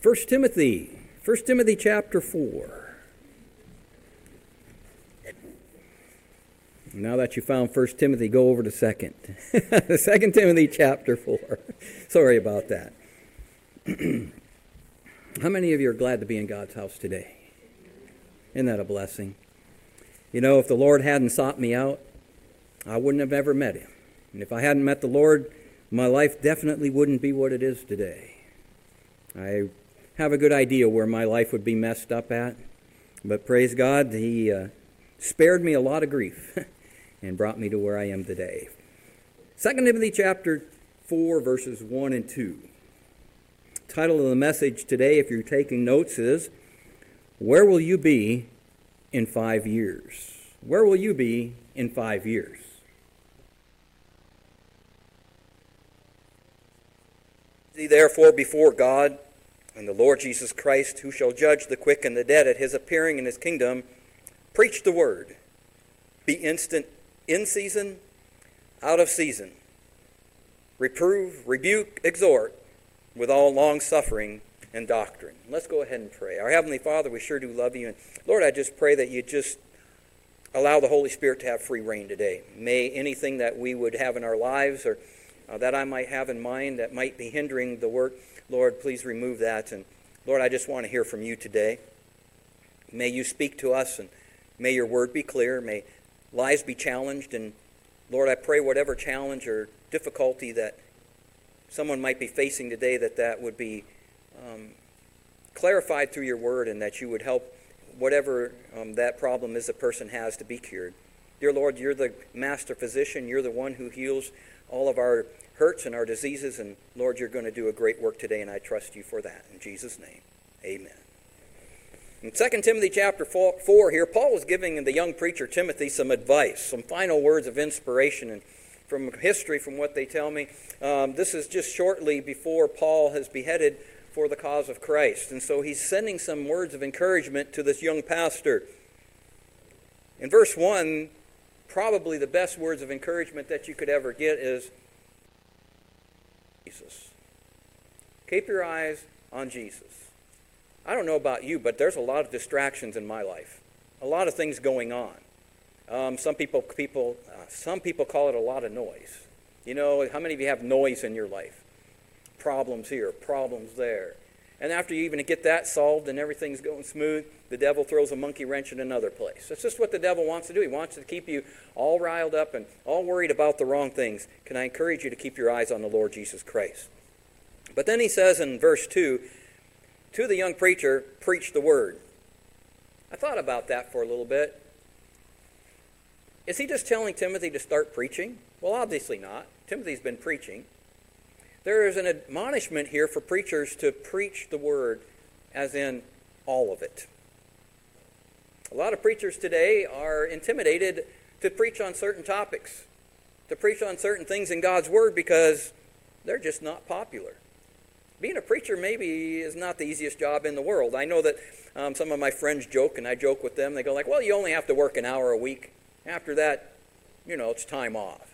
1 Timothy chapter 4. Now that you found 1 Timothy, go over to 2. 2 Timothy chapter 4. Sorry about that. How many of you are glad to be in God's house today? Isn't that a blessing? You know, if the Lord hadn't sought me out, I wouldn't have ever met Him. And if I hadn't met the Lord, my life definitely wouldn't be what it is today. I have a good idea where my life would be messed up at, but praise God, He spared me a lot of grief and brought me to where I am today. 2 Timothy chapter 4, verses 1 and 2. The title of the message today, if you're taking notes, is, Where Will You Be in 5 years? Where will you be in 5 years? Therefore, before God and the Lord Jesus Christ, who shall judge the quick and the dead at His appearing in His kingdom, preach the word. Be instant in season, out of season. Reprove, rebuke, exhort with all long-suffering and doctrine. Let's go ahead and pray. Our Heavenly Father, we sure do love You. And Lord, I just pray that You just allow the Holy Spirit to have free reign today. May anything that we would have in our lives or that I might have in mind that might be hindering the work, Lord, please remove that. And Lord, I just want to hear from You today. May You speak to us, and may Your word be clear. May lives be challenged. And Lord, I pray whatever challenge or difficulty that someone might be facing today, that would be clarified through Your word, and that You would help whatever that problem is the person has to be cured. Dear Lord, You're the master physician. You're the one who heals all of our hurts and our diseases, and Lord, You're going to do a great work today, and I trust You for that. In Jesus' name, amen. In 2 Timothy chapter 4 here, Paul was giving the young preacher Timothy some advice, some final words of inspiration. And from history, from what they tell me, this is just shortly before Paul has beheaded for the cause of Christ. And so he's sending some words of encouragement to this young pastor. In verse 1, probably the best words of encouragement that you could ever get is Jesus. Keep your eyes on Jesus. I don't know about you, but there's a lot of distractions in my life. A lot of things going on. Some people call it a lot of noise. You know, how many of you have noise in your life? Problems here, problems there. And after you even get that solved and everything's going smooth, the devil throws a monkey wrench in another place. That's just what the devil wants to do. He wants to keep you all riled up and all worried about the wrong things. Can I encourage you to keep your eyes on the Lord Jesus Christ? But then he says in verse 2, to the young preacher, preach the word. I thought about that for a little bit. Is he just telling Timothy to start preaching? Well, obviously not. Timothy's been preaching. There is an admonishment here for preachers to preach the word, as in all of it. A lot of preachers today are intimidated to preach on certain topics, to preach on certain things in God's word because they're just not popular. Being a preacher maybe is not the easiest job in the world. I know that some of my friends joke, and I joke with them. They go like, well, you only have to work an hour a week. After that, it's time off.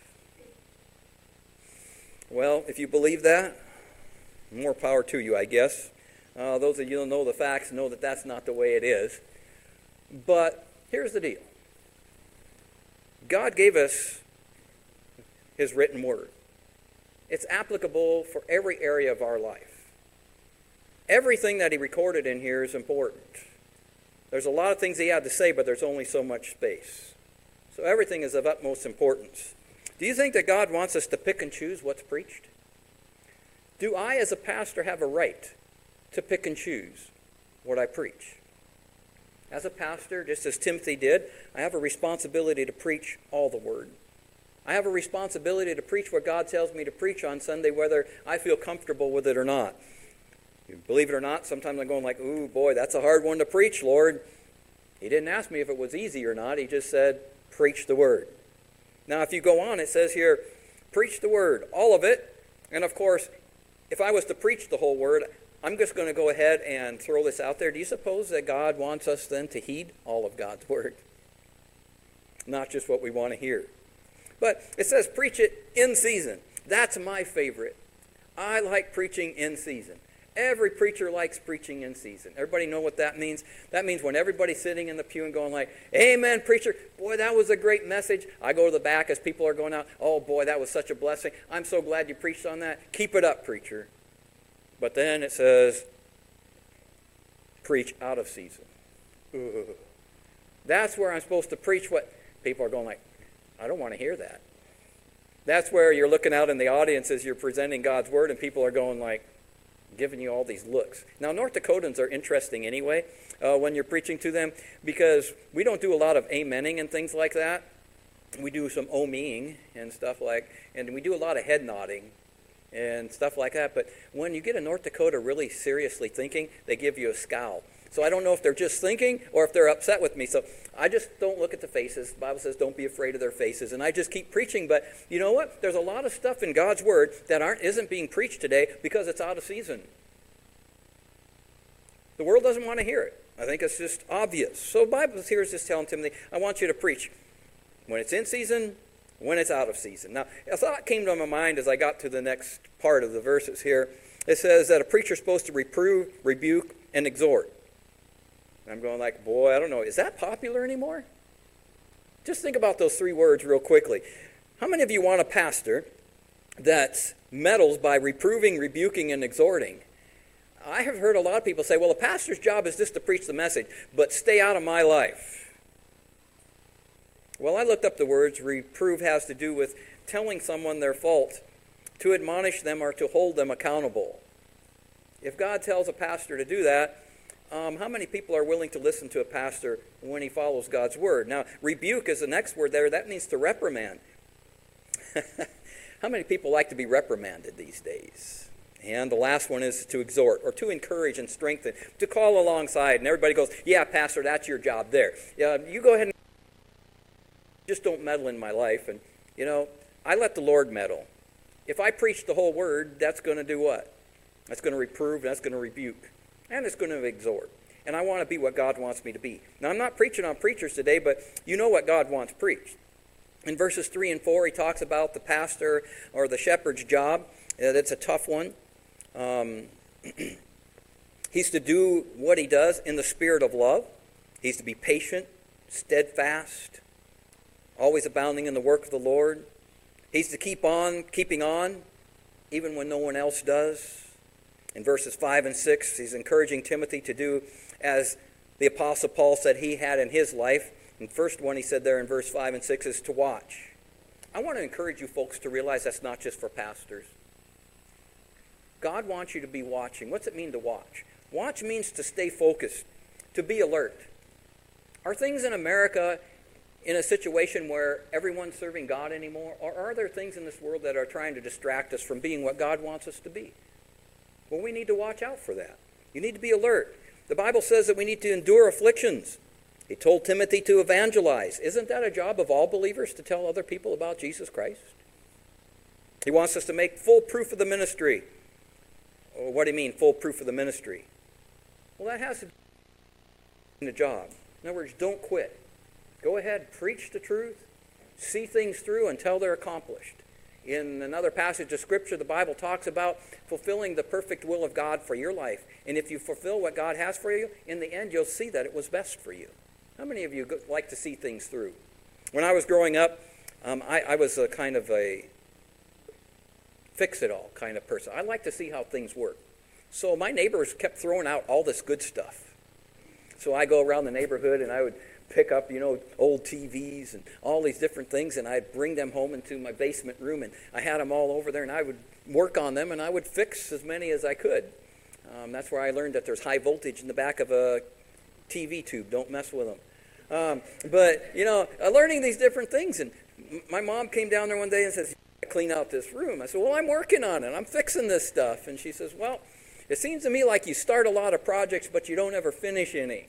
Well, if you believe that, more power to you, I guess. Those of you who know the facts know that that's not the way it is. But here's the deal. God gave us His written word. It's applicable for every area of our life. Everything that He recorded in here is important. There's a lot of things He had to say, but there's only so much space. So everything is of utmost importance. Do you think that God wants us to pick and choose what's preached? Do I, as a pastor, have a right to pick and choose what I preach? As a pastor, just as Timothy did, I have a responsibility to preach all the word. I have a responsibility to preach what God tells me to preach on Sunday, whether I feel comfortable with it or not. Believe it or not, sometimes I'm going like, ooh, boy, that's a hard one to preach, Lord. He didn't ask me if it was easy or not. He just said, preach the word. Now, if you go on, it says here, preach the word, all of it. And, of course, if I was to preach the whole word, I'm just going to go ahead and throw this out there. Do you suppose that God wants us then to heed all of God's word? Not just what we want to hear. But it says preach it in season. That's my favorite. I like preaching in season. Every preacher likes preaching in season. Everybody know what that means? That means when everybody's sitting in the pew and going like, amen, preacher. Boy, that was a great message. I go to the back as people are going out. Oh, boy, that was such a blessing. I'm so glad you preached on that. Keep it up, preacher. But then it says, preach out of season. Ugh. That's where I'm supposed to preach what people are going like, I don't want to hear that. That's where you're looking out in the audience as you're presenting God's word and people are going like, giving you all these looks. Now, North Dakotans are interesting anyway when you're preaching to them because we don't do a lot of amening and things like that. We do some oh-meing and stuff and we do a lot of head nodding and stuff like that. But when you get a North Dakota really seriously thinking, they give you a scowl. So I don't know if they're just thinking or if they're upset with me. So I just don't look at the faces. The Bible says don't be afraid of their faces. And I just keep preaching. But you know what? There's a lot of stuff in God's Word that isn't being preached today because it's out of season. The world doesn't want to hear it. I think it's just obvious. So the Bible here is just telling Timothy, I want you to preach when it's in season, when it's out of season. Now, a thought came to my mind as I got to the next part of the verses here. It says that a preacher is supposed to reprove, rebuke, and exhort. I'm going like, boy, I don't know. Is that popular anymore? Just think about those three words real quickly. How many of you want a pastor that meddles by reproving, rebuking, and exhorting? I have heard a lot of people say, well, a pastor's job is just to preach the message, but stay out of my life. Well, I looked up the words. Reprove has to do with telling someone their fault, to admonish them or to hold them accountable. If God tells a pastor to do that, how many people are willing to listen to a pastor when he follows God's word? Now, rebuke is the next word there. That means to reprimand. How many people like to be reprimanded these days? And the last one is to exhort or to encourage and strengthen, to call alongside. And everybody goes, yeah, pastor, that's your job there. You go ahead and just don't meddle in my life. And, I let the Lord meddle. If I preach the whole word, that's going to do what? That's going to reprove, that's going to rebuke. And it's going to exhort. And I want to be what God wants me to be. Now, I'm not preaching on preachers today, but you know what God wants preached. In verses 3 and 4, he talks about the pastor or the shepherd's job. That's a tough one. He's to do what he does in the spirit of love. He's to be patient, steadfast, always abounding in the work of the Lord. He's to keep on keeping on, even when no one else does. In verses 5 and 6, he's encouraging Timothy to do as the Apostle Paul said he had in his life. And the first one he said there in verse 5 and 6 is to watch. I want to encourage you folks to realize that's not just for pastors. God wants you to be watching. What's it mean to watch? Watch means to stay focused, to be alert. Are things in America in a situation where everyone's serving God anymore? Or are there things in this world that are trying to distract us from being what God wants us to be? Well, we need to watch out for that. You need to be alert. The Bible says that we need to endure afflictions. He told Timothy to evangelize. Isn't that a job of all believers to tell other people about Jesus Christ? He wants us to make full proof of the ministry. Well, what do you mean, full proof of the ministry? Well, that has to do with the job. In other words, don't quit. Go ahead, preach the truth, see things through until they're accomplished. In another passage of Scripture, the Bible talks about fulfilling the perfect will of God for your life. And if you fulfill what God has for you, in the end, you'll see that it was best for you. How many of you like to see things through? When I was growing up, I was a kind of a fix-it-all kind of person. I like to see how things work. So my neighbors kept throwing out all this good stuff. So I go around the neighborhood and I would pick up, old TVs and all these different things, and I'd bring them home into my basement room, and I had them all over there, and I would work on them, and I would fix as many as I could. That's where I learned that there's high voltage in the back of a TV tube. Don't mess with them. But learning these different things, and my mom came down there one day and says, clean out this room. I said, well, I'm working on it. I'm fixing this stuff. And she says, well, it seems to me like you start a lot of projects, but you don't ever finish any.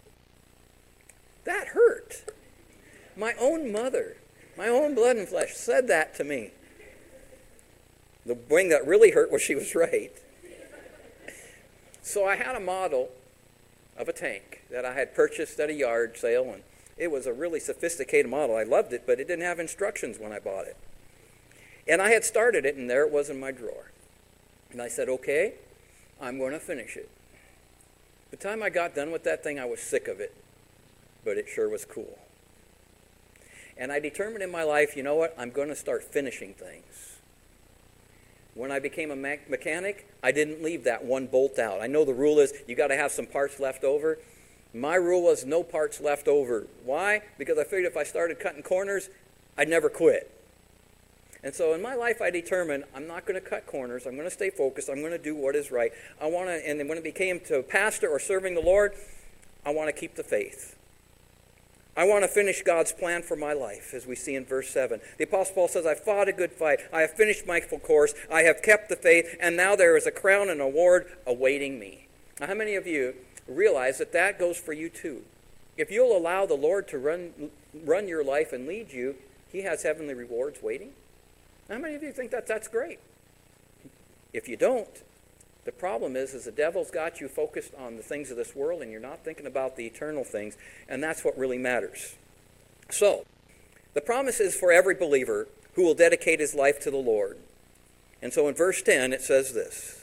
That hurt. My own mother, my own blood and flesh said that to me. The thing that really hurt was she was right. So I had a model of a tank that I had purchased at a yard sale, and it was a really sophisticated model. I loved it, but it didn't have instructions when I bought it. And I had started it, and there it was in my drawer. And I said, okay, I'm going to finish it. The time I got done with that thing, I was sick of it, but it sure was cool. And I determined in my life, you know what, I'm going to start finishing things. When I became a mechanic, I didn't leave that one bolt out. I know the rule is you got to have some parts left over. My rule was no parts left over. Why? Because I figured if I started cutting corners, I'd never quit. And so in my life, I determined I'm not going to cut corners. I'm going to stay focused. I'm going to do what is right. And then when it became to pastor or serving the Lord, I want to keep the faith. I want to finish God's plan for my life, as we see in verse 7. The Apostle Paul says, I fought a good fight. I have finished my full course. I have kept the faith. And now there is a crown and award awaiting me. Now, how many of you realize that that goes for you too? If you'll allow the Lord to run your life and lead you, he has heavenly rewards waiting. How many of you think that that's great? If you don't, the problem is the devil's got you focused on the things of this world and you're not thinking about the eternal things, and that's what really matters. So, the promise is for every believer who will dedicate his life to the Lord. And so in verse 10 it says this,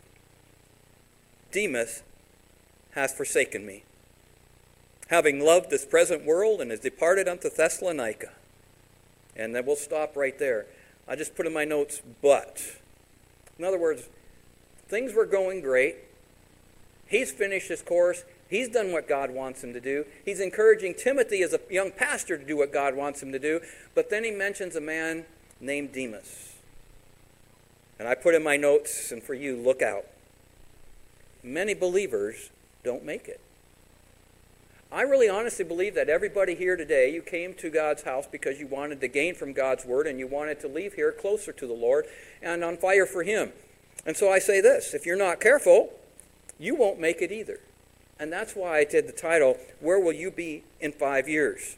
Demas has forsaken me, having loved this present world, and has departed unto Thessalonica. And then we'll stop right there. I just put in my notes, but. In other words, things were going great. He's finished his course. He's done what God wants him to do. He's encouraging Timothy as a young pastor to do what God wants him to do. But then he mentions a man named Demas. And I put in my notes, and for you, look out. Many believers don't make it. I really honestly believe that everybody here today, you came to God's house because you wanted to gain from God's word and you wanted to leave here closer to the Lord and on fire for him. And so I say this, if you're not careful, you won't make it either. And that's why I did the title, Where Will You Be in 5 Years?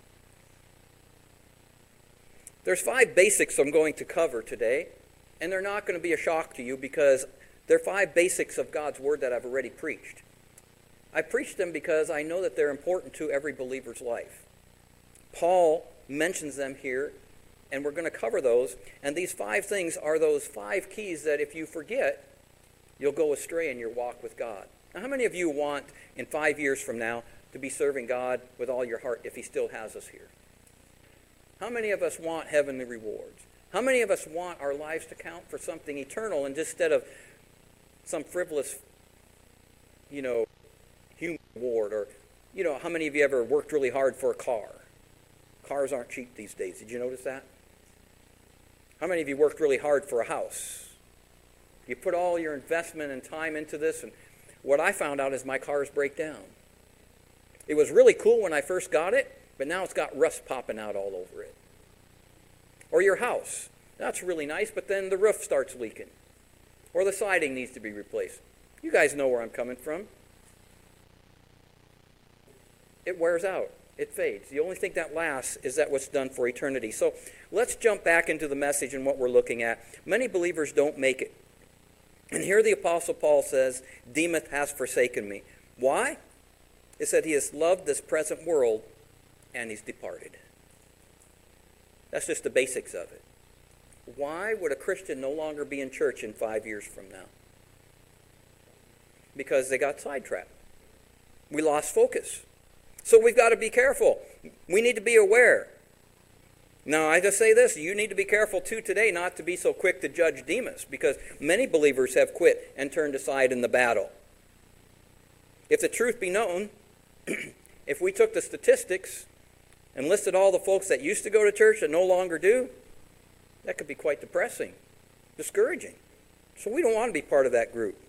There's 5 basics I'm going to cover today, and they're not going to be a shock to you because they're 5 basics of God's word that I've already preached. I preach them because I know that they're important to every believer's life. Paul mentions them here, and we're going to cover those. And these 5 things are those 5 keys that if you forget, you'll go astray in your walk with God. Now, how many of you want in 5 years from now to be serving God with all your heart if he still has us here? How many of us want heavenly rewards? How many of us want our lives to count for something eternal and instead of some frivolous, human reward? Or, how many of you ever worked really hard for a car? Cars aren't cheap these days. Did you notice that? How many of you worked really hard for a house? You put all your investment and time into this, and what I found out is my cars break down. It was really cool when I first got it, but now it's got rust popping out all over it. Or your house. That's really nice, but then the roof starts leaking. Or the siding needs to be replaced. You guys know where I'm coming from. It wears out. It fades. The only thing that lasts is that what's done for eternity. So let's jump back into the message and what we're looking at. Many believers don't make it. And here the Apostle Paul says, Demas has forsaken me. Why? It said he has loved this present world and he's departed. That's just the basics of it. Why would a Christian no longer be in church in 5 years from now? Because they got sidetracked. We lost focus. So we've got to be careful. We need to be aware. Now, I just say this, you need to be careful too today not to be so quick to judge Demas, because many believers have quit and turned aside in the battle. If the truth be known, if we took the statistics and listed all the folks that used to go to church that no longer do, that could be quite depressing, discouraging. So we don't want to be part of that group.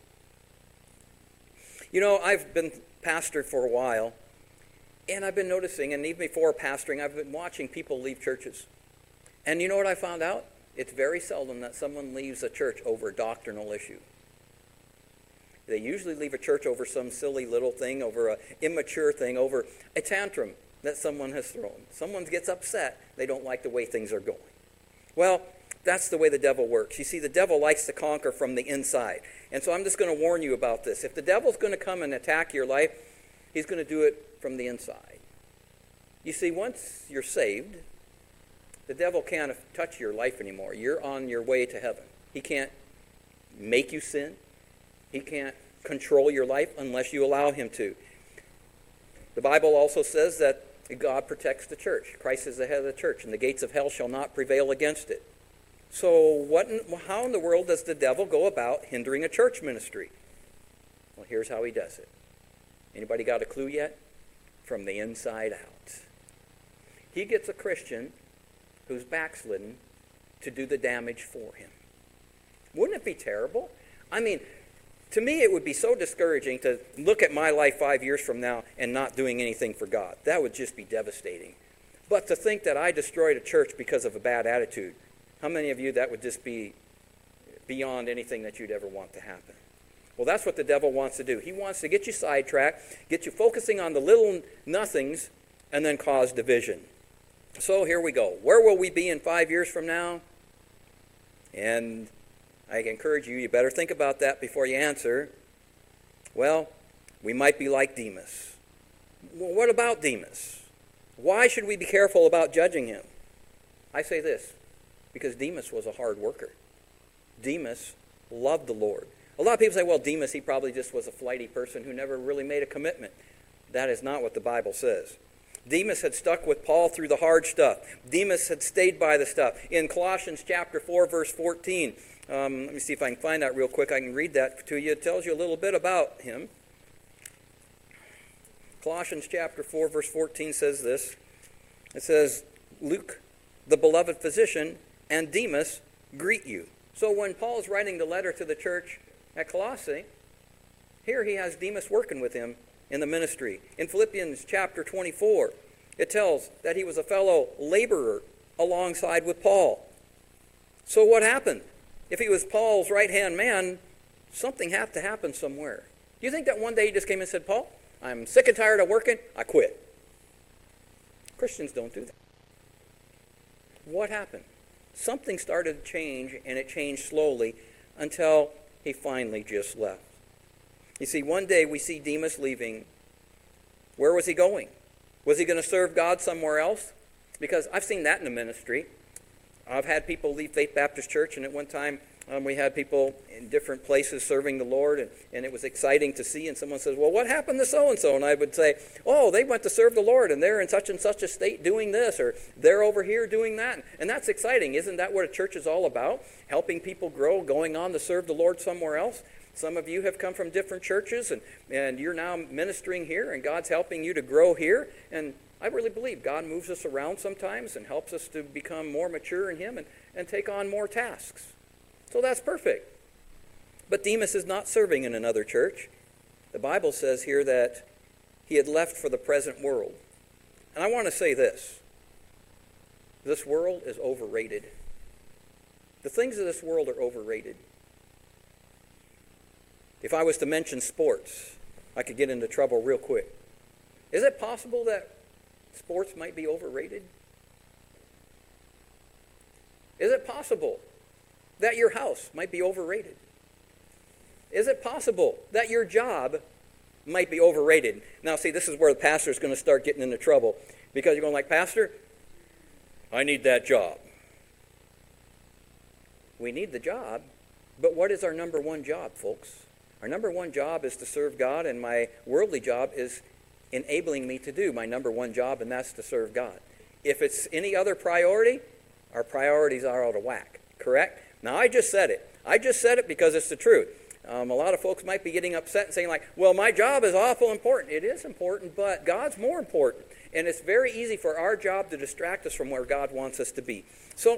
I've been pastor for a while, and I've been noticing, and even before pastoring, I've been watching people leave churches. And you know what I found out? It's very seldom that someone leaves a church over a doctrinal issue. They usually leave a church over some silly little thing, over an immature thing, over a tantrum that someone has thrown. Someone gets upset. They don't like the way things are going. Well, that's the way the devil works. You see, the devil likes to conquer from the inside. And so I'm just going to warn you about this. If the devil's going to come and attack your life, he's going to do it from the inside. You see, once you're saved, the devil can't touch your life anymore. You're on your way to heaven. He can't make you sin. He can't control your life unless you allow him to. The Bible also says that God protects the church. Christ is the head of the church, and the gates of hell shall not prevail against it. So how in the world does the devil go about hindering a church ministry? Well, here's how he does it. Anybody got a clue yet? From the inside out. He gets a Christian who's backslidden to do the damage for him. Wouldn't it be terrible? I mean, to me it would be so discouraging to look at my life 5 years from now and not doing anything for God. That would just be devastating. But to think that I destroyed a church because of a bad attitude, how many of you that would just be beyond anything that you'd ever want to happen? Well, that's what the devil wants to do. He wants to get you sidetracked, get you focusing on the little nothings, and then cause division. So here we go. Where will we be in 5 years from now? And I encourage you, you better think about that before you answer. Well, we might be like Demas. Well, what about Demas? Why should we be careful about judging him? I say this, because Demas was a hard worker. Demas loved the Lord. A lot of people say, well, Demas, he probably just was a flighty person who never really made a commitment. That is not what the Bible says. Demas had stuck with Paul through the hard stuff. Demas had stayed by the stuff. In Colossians chapter 4, verse 14, let me see if I can find that real quick. I can read that to you. It tells you a little bit about him. Colossians chapter 4, verse 14 says this. It says, Luke, the beloved physician, and Demas greet you. So when Paul's writing the letter to the church at Colossae, here he has Demas working with him in the ministry. In Philippians chapter 24, it tells that he was a fellow laborer alongside with Paul. So what happened? If he was Paul's right-hand man, something had to happen somewhere. Do you think that one day he just came and said, Paul, I'm sick and tired of working, I quit? Christians don't do that. What happened? Something started to change, and it changed slowly until he finally just left. You see, one day we see Demas leaving. Where was he going? Was he going to serve God somewhere else? Because I've seen that in the ministry. I've had people leave Faith Baptist Church, and at one time we had people in different places serving the Lord, and it was exciting to see. And someone says, well, what happened to so-and-so? And I would say, oh, they went to serve the Lord, and they're in such and such a state doing this, or they're over here doing that. And that's exciting. Isn't that what a church is all about? Helping people grow, going on to serve the Lord somewhere else. Some of you have come from different churches, and you're now ministering here, and God's helping you to grow here. And I really believe God moves us around sometimes and helps us to become more mature in Him and take on more tasks. So that's perfect. But Demas is not serving in another church. The Bible says here that he had left for the present world. And I want to say this. This world is overrated. The things of this world are overrated. If I was to mention sports, I could get into trouble real quick. Is it possible that sports might be overrated? Is it possible that your house might be overrated? Is it possible that your job might be overrated? Now, see, this is where the pastor is going to start getting into trouble, because you're going like, Pastor, I need that job. We need the job, but what is our number one job, folks? Our number one job is to serve God, and my worldly job is enabling me to do my number one job, and that's to serve God. If it's any other priority, our priorities are out of whack, correct? Now, I just said it. I just said it because it's the truth. A lot of folks might be getting upset and saying like, well, my job is awful important. It is important, but God's more important. And it's very easy for our job to distract us from where God wants us to be. So,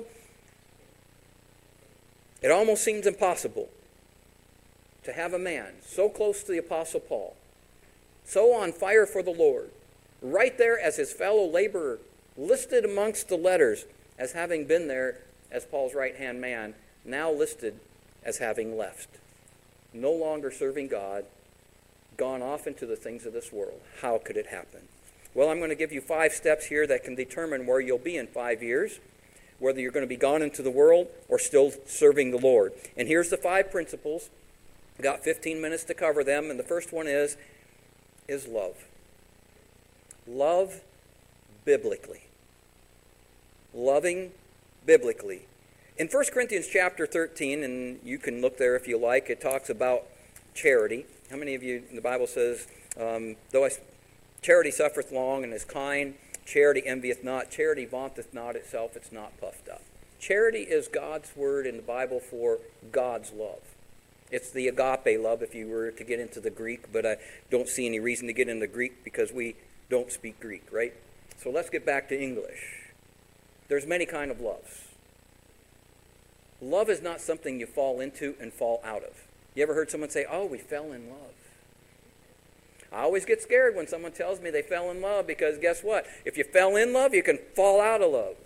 it almost seems impossible to have a man so close to the Apostle Paul, so on fire for the Lord, right there as his fellow laborer, listed amongst the letters as having been there as Paul's right-hand man, now listed as having left. No longer serving God, gone off into the things of this world. How could it happen? Well, I'm going to give you 5 steps here that can determine where you'll be in 5 years, whether you're going to be gone into the world or still serving the Lord. And here's the 5 principles. We've got 15 minutes to cover them, and the first one is love. Love biblically. Loving biblically. In 1 Corinthians chapter 13, and you can look there if you like, it talks about charity. How many of you, the Bible says, charity suffereth long and is kind, charity envieth not, charity vaunteth not itself, it's not puffed up. Charity is God's word in the Bible for God's love. It's the agape love if you were to get into the Greek, but I don't see any reason to get into Greek because we don't speak Greek, right? So let's get back to English. There's many kind of loves. Love is not something you fall into and fall out of. You ever heard someone say, oh, we fell in love? I always get scared when someone tells me they fell in love because guess what? If you fell in love, you can fall out of love.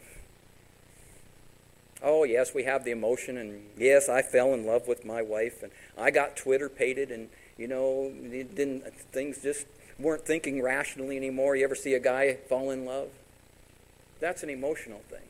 Oh, yes, we have the emotion, and yes, I fell in love with my wife, and I got Twitter-pated, and, things just weren't thinking rationally anymore. You ever see a guy fall in love? That's an emotional thing.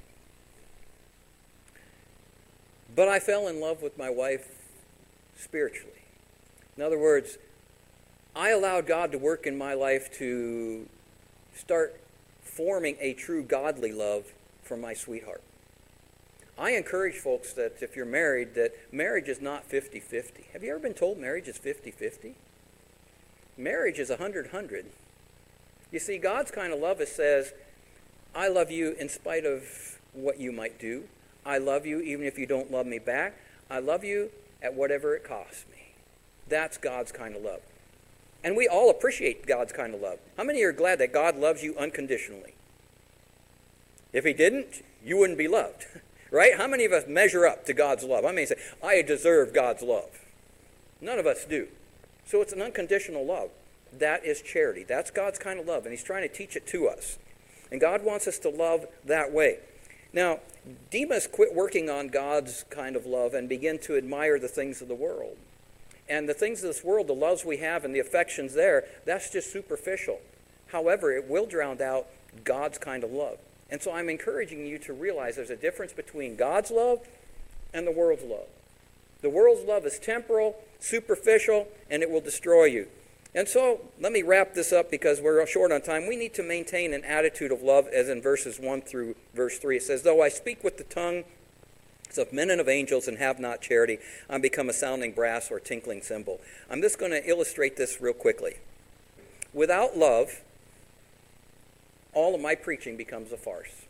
But I fell in love with my wife spiritually. In other words, I allowed God to work in my life to start forming a true godly love for my sweetheart. I encourage folks that if you're married, that marriage is not 50-50. Have you ever been told marriage is 50-50? Marriage is 100-100. You see, God's kind of love says, I love you in spite of what you might do. I love you even if you don't love me back. I love you at whatever it costs me. That's God's kind of love. And we all appreciate God's kind of love. How many are glad that God loves you unconditionally? If he didn't, you wouldn't be loved. Right? How many of us measure up to God's love? How many say, I deserve God's love? None of us do. So it's an unconditional love. That is charity. That's God's kind of love, and he's trying to teach it to us. And God wants us to love that way. Now, Demas quit working on God's kind of love and began to admire the things of the world. And the things of this world, the loves we have and the affections there, that's just superficial. However, it will drown out God's kind of love. And so I'm encouraging you to realize there's a difference between God's love and the world's love. The world's love is temporal, superficial, and it will destroy you. And so let me wrap this up because we're short on time. We need to maintain an attitude of love as in verses 1 through verse 3. It says, though I speak with the tongue of men and of angels and have not charity, I'm become a sounding brass or tinkling cymbal. I'm just going to illustrate this real quickly. Without love, all of my preaching becomes a farce.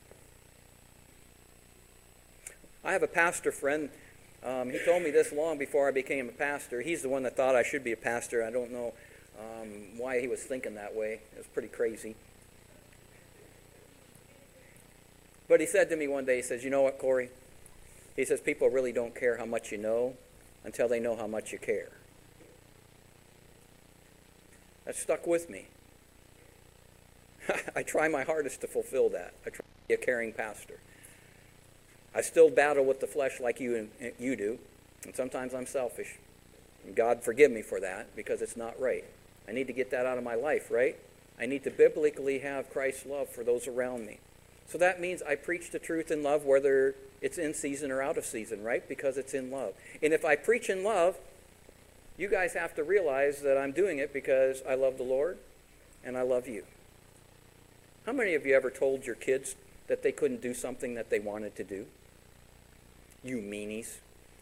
I have a pastor friend. He told me this long before I became a pastor. He's the one that thought I should be a pastor. I don't know why he was thinking that way. It was pretty crazy. But he said to me one day, he says, you know what, Corey? He says, people really don't care how much you know until they know how much you care. That stuck with me. I try my hardest to fulfill that. I try to be a caring pastor. I still battle with the flesh like you do, and sometimes I'm selfish. And God forgive me for that because it's not right. I need to get that out of my life, right? I need to biblically have Christ's love for those around me. So that means I preach the truth in love whether it's in season or out of season, right? Because it's in love. And if I preach in love, you guys have to realize that I'm doing it because I love the Lord and I love you. How many of you ever told your kids that they couldn't do something that they wanted to do? You meanies.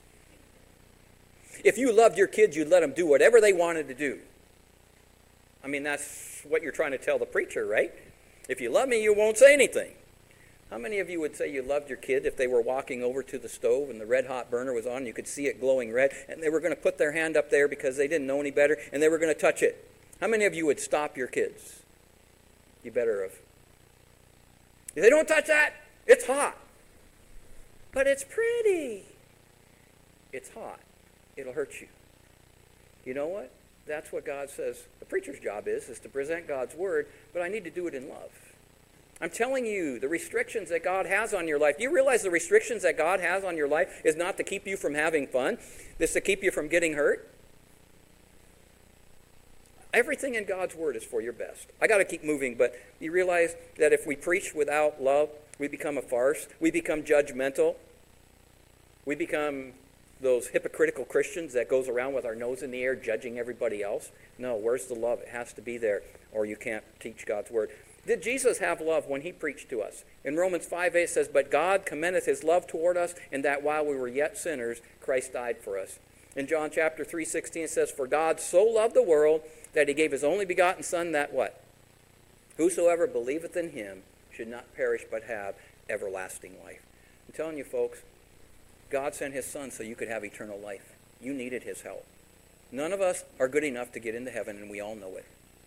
If you loved your kids, you'd let them do whatever they wanted to do. I mean, that's what you're trying to tell the preacher, right? If you love me, you won't say anything. How many of you would say you loved your kid if they were walking over to the stove and the red hot burner was on, and you could see it glowing red, and they were going to put their hand up there because they didn't know any better, and they were going to touch it? How many of you would stop your kids? You better have. You say, don't touch that. It's hot. But it's pretty. It's hot. It'll hurt you. You know what? That's what God says the preacher's job is to present God's word, but I need to do it in love. I'm telling you, the restrictions that God has on your life, do you realize the restrictions that God has on your life is not to keep you from having fun? It's to keep you from getting hurt? Everything in God's word is for your best. I got to keep moving, but you realize that if we preach without love, we become a farce. We become judgmental. We become those hypocritical Christians that goes around with our nose in the air judging everybody else. No, where's the love? It has to be there, or you can't teach God's word. Did Jesus have love when he preached to us? In Romans 5:8 it says, but God commendeth his love toward us in that while we were yet sinners, Christ died for us. In John chapter 3:16 it says, "For God so loved the world that he gave his only begotten Son, that" what? "Whosoever believeth in him should not perish but have everlasting life." I'm telling you, folks, God sent his Son so you could have eternal life. You needed his help. None of us are good enough to get into heaven, and we all know it.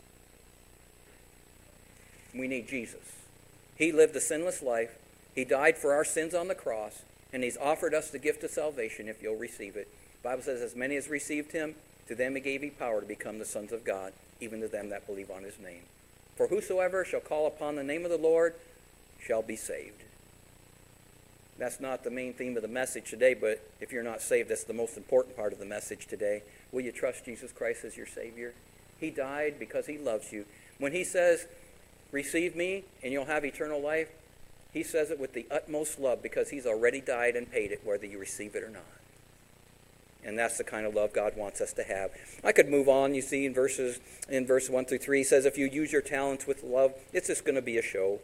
We need Jesus. He lived a sinless life. He died for our sins on the cross, and he's offered us the gift of salvation if you'll receive it. The Bible says, as many as received him, to them he gave power to become the sons of God, even to them that believe on his name. For whosoever shall call upon the name of the Lord shall be saved. That's not the main theme of the message today, but if you're not saved, that's the most important part of the message today. Will you trust Jesus Christ as your Savior? He died because he loves you. When he says, receive me and you'll have eternal life, he says it with the utmost love because he's already died and paid it, whether you receive it or not. And that's the kind of love God wants us to have. I could move on. You see in verse 1 through 3, he says, if you use your talents with love, it's just going to be a show.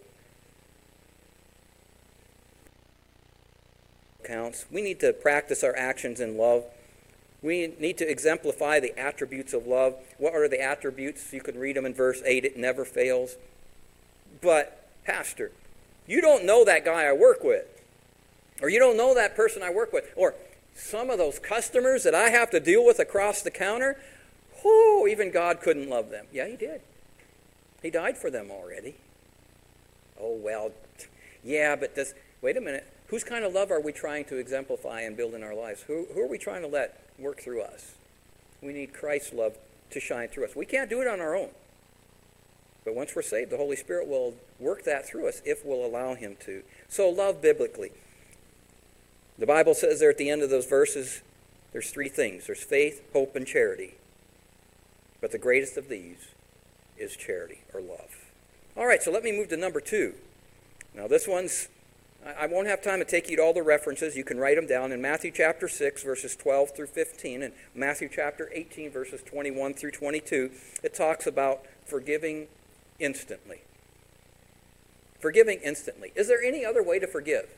Counts. We need to practice our actions in love. We need to exemplify the attributes of love. What are the attributes? You can read them in verse 8. It never fails. But, Pastor, you don't know that guy I work with. Or you don't know that person I work with. Or some of those customers that I have to deal with across the counter, even God couldn't love them. Yeah, he did. He died for them already. Oh, well, yeah, but wait a minute. Whose kind of love are we trying to exemplify and build in our lives? Who are we trying to let work through us? We need Christ's love to shine through us. We can't do it on our own. But once we're saved, the Holy Spirit will work that through us if we'll allow him to. So love biblically. The Bible says there at the end of those verses, there's three things. There's faith, hope, and charity. But the greatest of these is charity or love. All right, so let me move to number 2. Now this one's, I won't have time to take you to all the references. You can write them down in Matthew chapter 6, verses 12 through 15, and Matthew chapter 18, verses 21 through 22. It talks about forgiving instantly. Forgiving instantly. Is there any other way to forgive?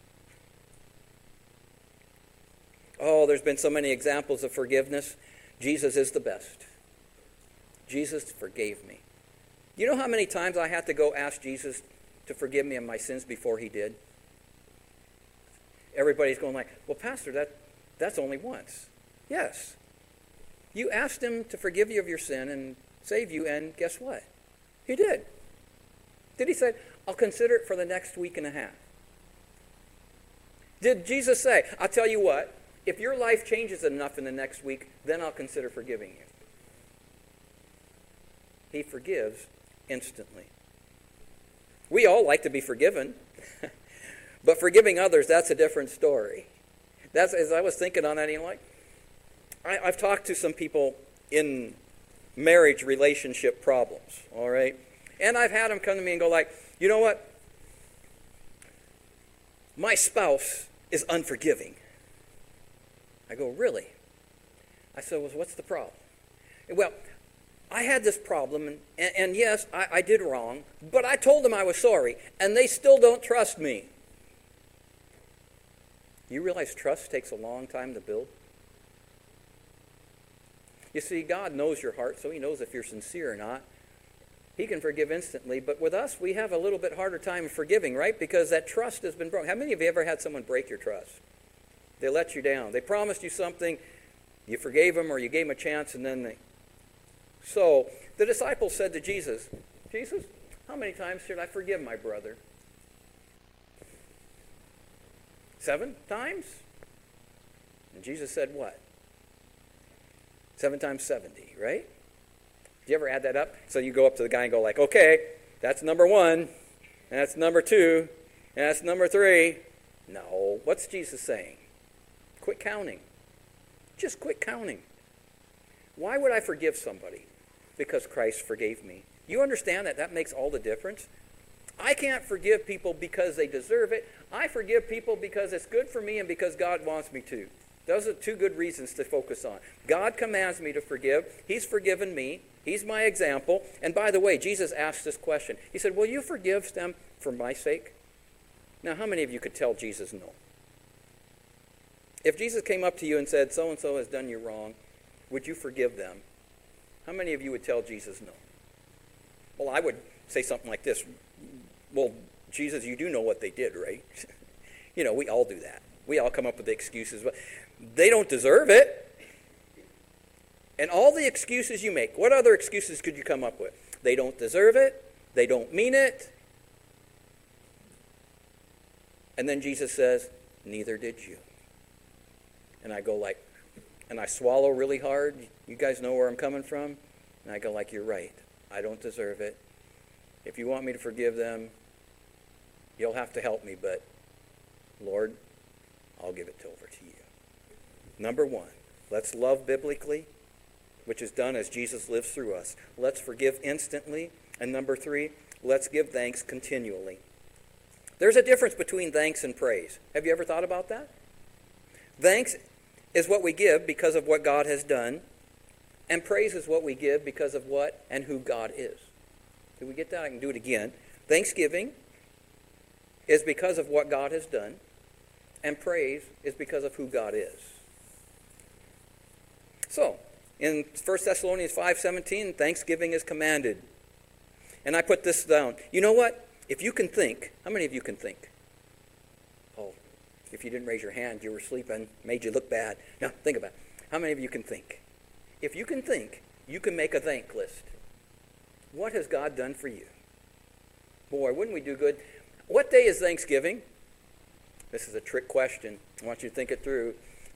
Oh, there's been so many examples of forgiveness. Jesus is the best. Jesus forgave me. You know how many times I had to go ask Jesus to forgive me of my sins before he did? Everybody's going like, well, Pastor, that's only once. Yes. You asked him to forgive you of your sin and save you, and guess what? He did. Did he say, I'll consider it for the next week and a half? Did Jesus say, I'll tell you what, if your life changes enough in the next week, then I'll consider forgiving you? He forgives instantly. We all like to be forgiven. But forgiving others, that's a different story. That's, as I was thinking on that, I've talked to some people in marriage relationship problems, all right? And I've had them come to me and go like, you know what? My spouse is unforgiving. I go, really? I said, well, what's the problem? Well, I had this problem, and yes, I did wrong, but I told them I was sorry, and they still don't trust me. You realize trust takes a long time to build? You see, God knows your heart, so he knows if you're sincere or not. He can forgive instantly, but with us, we have a little bit harder time forgiving, right? Because that trust has been broken. How many of you ever had someone break your trust? They let you down. They promised you something, you forgave them, or you gave them a chance, and then they... So, the disciples said to Jesus, Jesus, how many times should I forgive my brother? 7 times? And Jesus said what? 7 times 70, right? Did you ever add that up? So you go up to the guy and go like, okay, that's number 1, and that's number 2, and that's number 3. No. What's Jesus saying? Quit counting. Just quit counting. Why would I forgive somebody? Because Christ forgave me. You understand that makes all the difference? I can't forgive people because they deserve it. I forgive people because it's good for me and because God wants me to. Those are 2 good reasons to focus on. God commands me to forgive. He's forgiven me. He's my example. And by the way, Jesus asked this question. He said, will you forgive them for my sake? Now, how many of you could tell Jesus no? If Jesus came up to you and said, so-and-so has done you wrong, would you forgive them? How many of you would tell Jesus no? Well, I would say something like this. Well, Jesus, you do know what they did, right? We all do that. We all come up with the excuses, but they don't deserve it. And all the excuses you make, what other excuses could you come up with? They don't deserve it. They don't mean it. And then Jesus says, neither did you. And I go and I swallow really hard. You guys know where I'm coming from? And I go you're right. I don't deserve it. If you want me to forgive them, you'll have to help me, but Lord, I'll give it over to you. Number one, let's love biblically, which is done as Jesus lives through us. Let's forgive instantly. And number three, let's give thanks continually. There's a difference between thanks and praise. Have you ever thought about that? Thanks is what we give because of what God has done, and praise is what we give because of what and who God is. Did we get that? I can do it again. Thanksgiving is because of what God has done, and praise is because of who God is. So, in 1 Thessalonians 5:17, thanksgiving is commanded. And I put this down. You know what? If you can think, how many of you can think? Oh, if you didn't raise your hand, you were sleeping, made you look bad. Now, think about it. How many of you can think? If you can think, you can make a thank list. What has God done for you? Boy, wouldn't we do good? What day is Thanksgiving? This is a trick question. I want you to think it through.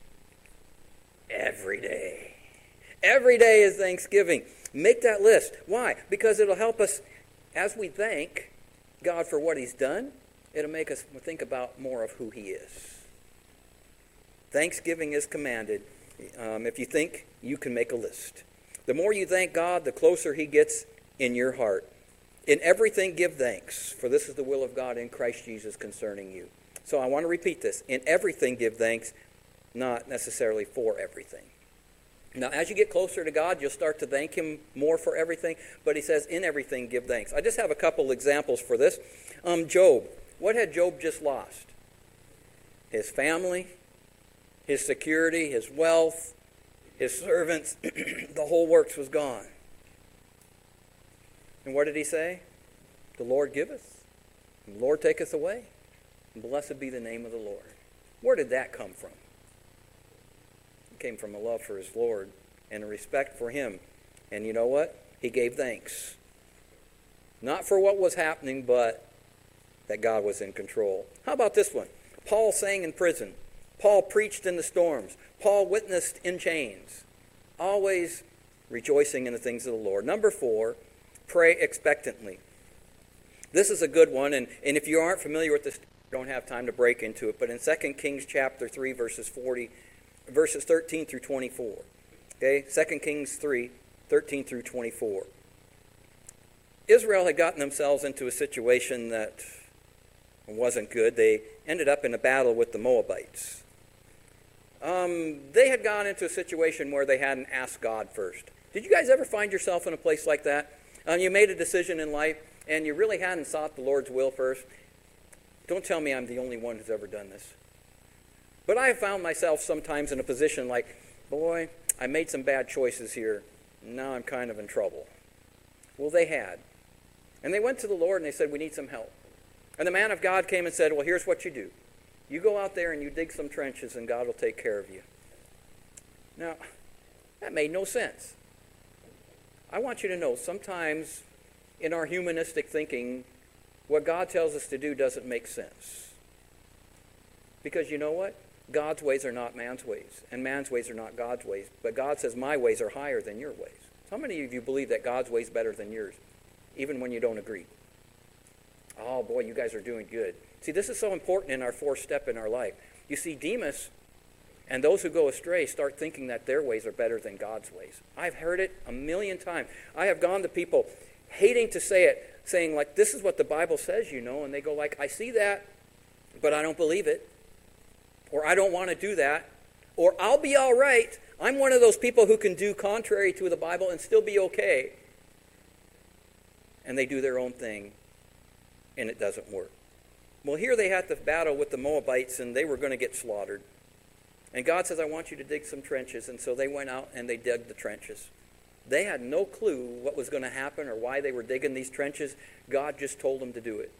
Every day. Every day is Thanksgiving. Make that list. Why? Because it'll help us, as we thank God for what he's done, it'll make us think about more of who he is. Thanksgiving is commanded. If you think, you can make a list. The more you thank God, the closer he gets in your heart. In everything, give thanks, for this is the will of God in Christ Jesus concerning you. So I want to repeat this. In everything, give thanks, not necessarily for everything. Now, as you get closer to God, you'll start to thank him more for everything. But he says, in everything, give thanks. I just have a couple examples for this. Job. What had Job just lost? His family, his security, his wealth, his servants. The whole works was gone. And what did he say? The Lord giveth, and the Lord taketh away. And blessed be the name of the Lord. Where did that come from? It came from a love for his Lord and a respect for him. And you know what? He gave thanks. Not for what was happening, but that God was in control. How about this one? Paul sang in prison. Paul preached in the storms. Paul witnessed in chains. Always rejoicing in the things of the Lord. Number 4, pray expectantly. This is a good one, and if you aren't familiar with this, you don't have time to break into it, but in 2 Kings chapter 3, verses 13 through 24. Okay, 2 Kings 3, 13 through 24. Israel had gotten themselves into a situation that wasn't good. They ended up in a battle with the Moabites. They had gone into a situation where they hadn't asked God first. Did you guys ever find yourself in a place like that? You made a decision in life, and you really hadn't sought the Lord's will first. Don't tell me I'm the only one who's ever done this. But I have found myself sometimes in a position like, boy, I made some bad choices here. Now I'm kind of in trouble. Well, they had. And they went to the Lord and they said, we need some help. And the man of God came and said, well, here's what you do. You go out there and you dig some trenches and God will take care of you. Now, that made no sense. I want you to know, sometimes in our humanistic thinking, what God tells us to do doesn't make sense. Because you know what? God's ways are not man's ways, and man's ways are not God's ways. But God says, my ways are higher than your ways. How many of you believe that God's ways are better than yours, even when you don't agree? Oh, boy, you guys are doing good. See, this is so important in our 4th step in our life. You see, Demas and those who go astray start thinking that their ways are better than God's ways. I've heard it a million times. I have gone to people hating to say it, saying like, this is what the Bible says, you know, and they go like, I see that, but I don't believe it. Or I don't want to do that. Or I'll be all right. I'm one of those people who can do contrary to the Bible and still be okay. And they do their own thing, and it doesn't work. Well, here they had to battle with the Moabites, and they were going to get slaughtered. And God says, I want you to dig some trenches. And so they went out and they dug the trenches. They had no clue what was going to happen or why they were digging these trenches. God just told them to do it.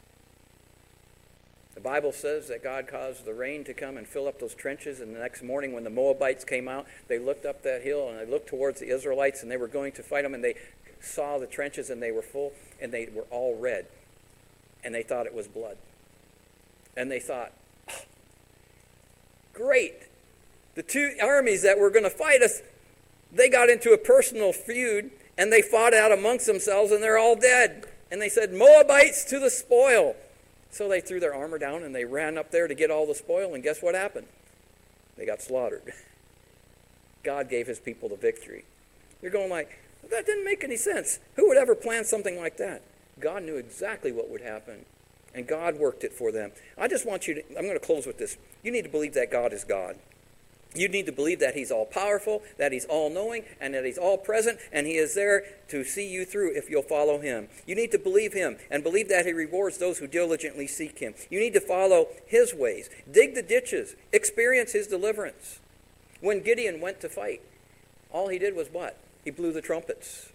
The Bible says that God caused the rain to come and fill up those trenches, and the next morning when the Moabites came out, they looked up that hill and they looked towards the Israelites, and they were going to fight them, and they saw the trenches and they were full, and they were all red, and they thought it was blood. And they thought, oh, great, the two armies that were going to fight us, they got into a personal feud, and they fought out amongst themselves, and they're all dead. And they said, Moabites to the spoil. So they threw their armor down and they ran up there to get all the spoil, and guess what happened? They got slaughtered. God gave his people the victory. You're going like, that didn't make any sense. Who would ever plan something like that? God knew exactly what would happen, and God worked it for them. I just want you to, I'm going to close with this. You need to believe that God is God. You need to believe that he's all-powerful, that he's all-knowing, and that he's all-present, and he is there to see you through if you'll follow him. You need to believe him and believe that he rewards those who diligently seek him. You need to follow his ways. Dig the ditches. Experience his deliverance. When Gideon went to fight, all he did was what? He blew the trumpets.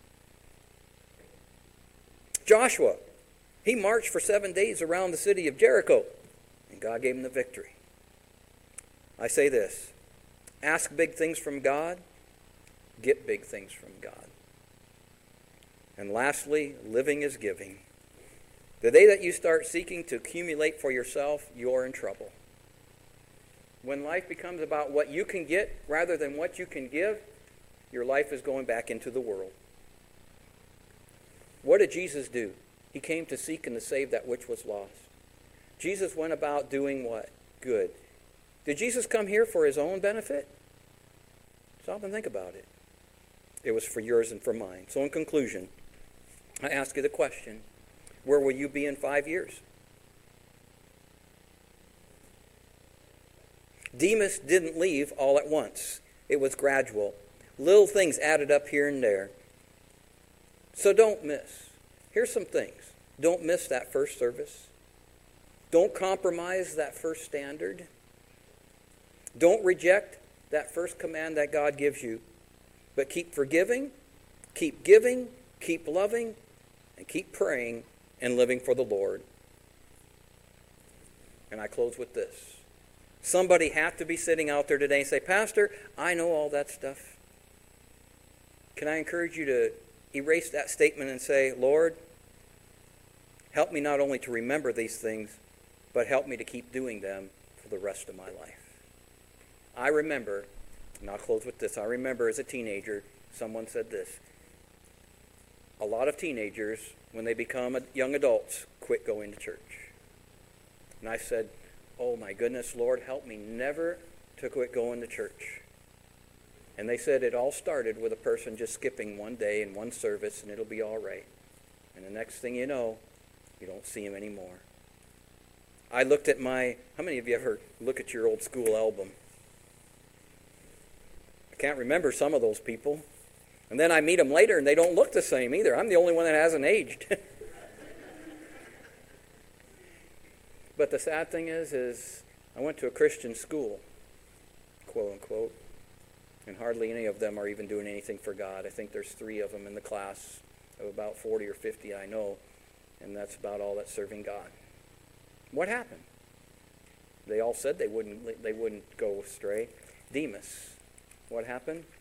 Joshua, he marched for 7 days around the city of Jericho, and God gave him the victory. I say this, ask big things from God, get big things from God. And lastly, living is giving. The day that you start seeking to accumulate for yourself, you're in trouble. When life becomes about what you can get rather than what you can give, your life is going back into the world. What did Jesus do? He came to seek and to save that which was lost. Jesus went about doing what? Good. Did Jesus come here for his own benefit? Stop and think about it. It was for yours and for mine. So in conclusion, I ask you the question, where will you be in 5 years? Demas didn't leave all at once. It was gradual. Little things added up here and there. So don't miss. Here's some things. Don't miss that first service. Don't compromise that first standard. Don't reject that first command that God gives you, but keep forgiving, keep giving, keep loving, and keep praying and living for the Lord. And I close with this. Somebody have to be sitting out there today and say, Pastor, I know all that stuff. Can I encourage you to erase that statement and say, Lord, help me not only to remember these things, but help me to keep doing them for the rest of my life. I remember, and I'll close with this, I remember as a teenager, someone said this. A lot of teenagers, when they become young adults, quit going to church. And I said, oh my goodness, Lord, help me never to quit going to church. And they said it all started with a person just skipping one day and one service, and it'll be all right. And the next thing you know, you don't see him anymore. I looked at how many of you ever look at your old school album? Can't remember some of those people. And then I meet them later and they don't look the same either. I'm the only one that hasn't aged. But the sad thing is I went to a Christian school, quote unquote, and hardly any of them are even doing anything for God. I think there's 3 of them in the class of about 40 or 50 I know, and that's about all that's serving God. What happened? They all said they wouldn't go astray. Demas. What happened?